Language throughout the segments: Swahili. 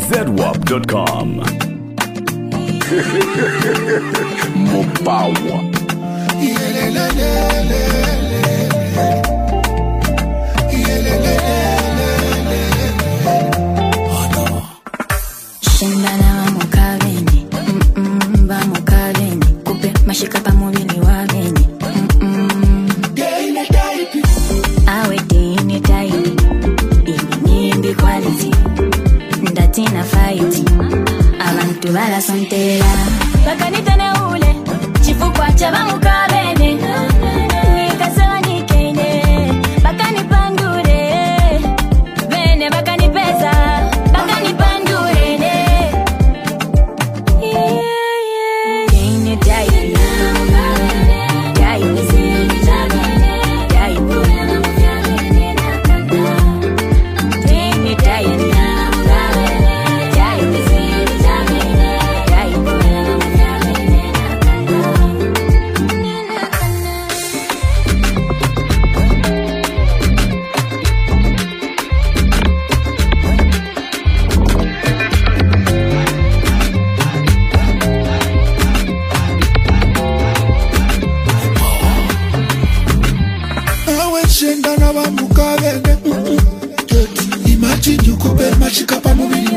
ZWAP.com. Mopawa. Shindana wa mukaveni, ba mukaveni, kupe mashika pa mubili wa veni. Awe dini taipi, nimbi quality, ndatina fight. Abantu bala sontela, bakanitane ule, chifu kwa chaba mukaveni. Nikasema nikene, bakani pandure, bene bakani pesa, bakani pandure ne. Dini taipi, Shindana wa mukavene, imagine you kupe mashika pa mubili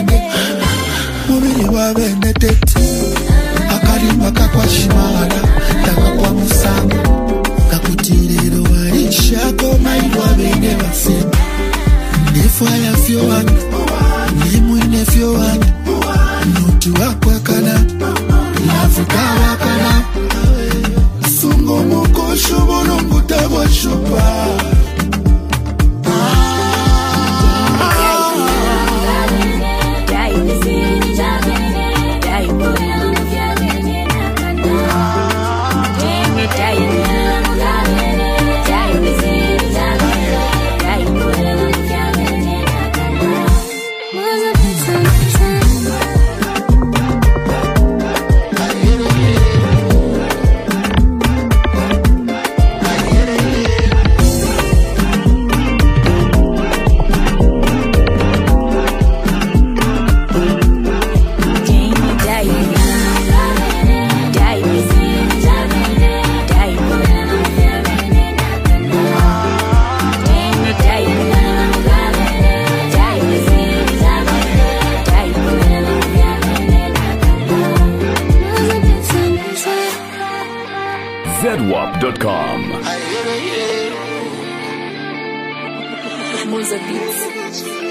wa vene tete. Akarimba kakwa shimara, taka kwa musanga, kakutirero warisha koma iwa vene wasema. Nefwa ya fyo wangu, nemu nefyo wangu, nutu wakwa kana, lafuka wakana. Sungo moko shobo nongu tabo shoba. ZWAP.com. Muza Beats.